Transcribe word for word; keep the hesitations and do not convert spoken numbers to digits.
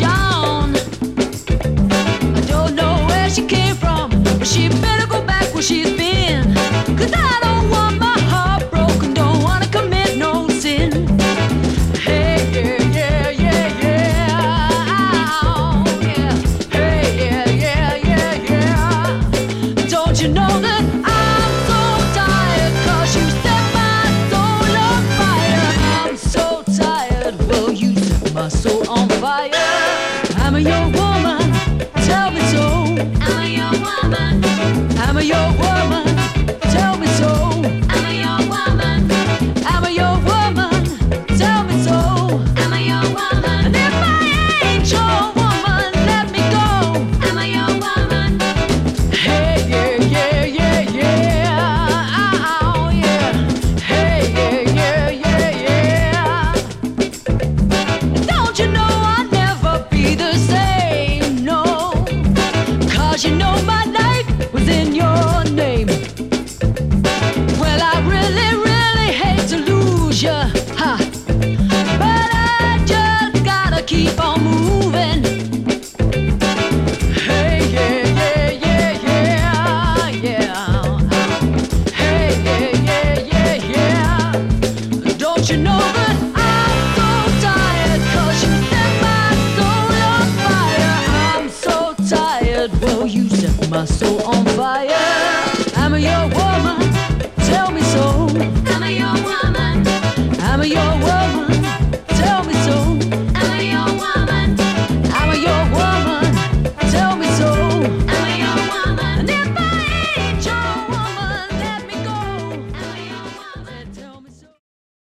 gone. I don't know where she came from, but she better go back where she's been. 'Cause I don't want my heart broken, don't wanna commit no sin. Hey, yeah, yeah, yeah, yeah. Oh, yeah. Hey, yeah, yeah, yeah, yeah. Don't you know that I'm so tired? 'Cause you set my soul on fire. I'm so tired, well, you set my soul on fire. I'm a young woman, tell me so. I'm a young woman. I'm a young woman, tell me so. I'm a young woman. I'm a young woman, tell me so. I'm a young woman. And if I ain't your woman, let me go. I'm a young woman. Hey, yeah, yeah, yeah, yeah. Oh, yeah. Hey, yeah, yeah, yeah, yeah. Don't you know I'll never be the same, no. 'Cause you know my life was in your name. Well, I really, really hate to lose you, ha. But I just gotta keep on moving. Hey, yeah, yeah, yeah, yeah, yeah. Hey, yeah, yeah, yeah, yeah. Don't you know that I'm so tired? 'Cause you set my soul on fire. I'm so tired, well, you set my soul on fire. I'm a young